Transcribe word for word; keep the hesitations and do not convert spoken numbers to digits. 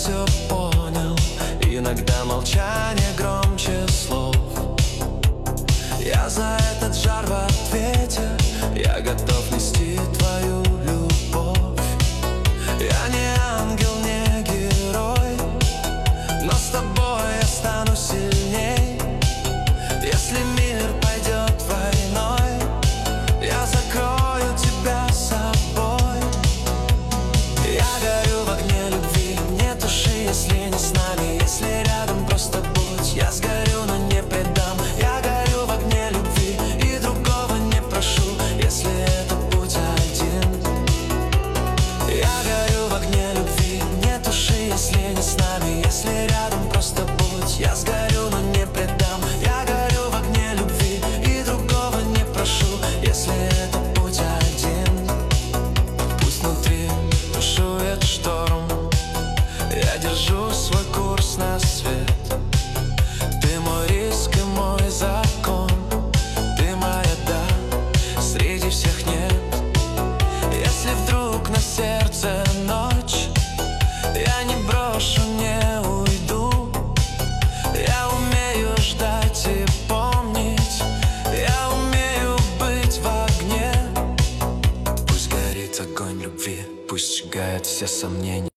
все понял. Иногда молчание громче слов. Я за этот жар в ответе, я готов нести твою любовь. Я не ангел, не герой, но с тобой я стану сильней. Если мир пойдет войной, я закрою тебя собой. Я горю в огне любви, не туши, если не с нами. Если рядом, просто будь. Я сгорю, но не предам. Я горю в огне любви и другого не прошу, если это путь один. Я горю в огне любви, не туши, если не с нами. Если рядом, просто будь. Я сгорю, но не предам. Я горю в огне любви и другого не прошу, если это путь один. Пусть внутри бушует шторм, я держу свой курс на свет. Ты мой риск и мой закон, ты моя да, среди всех нет. Если вдруг на сердце ночь, я не брошу, не уйду. Я умею ждать и помнить, я умею быть в огне. Пусть горит огонь любви, пусть сжигает все сомнения.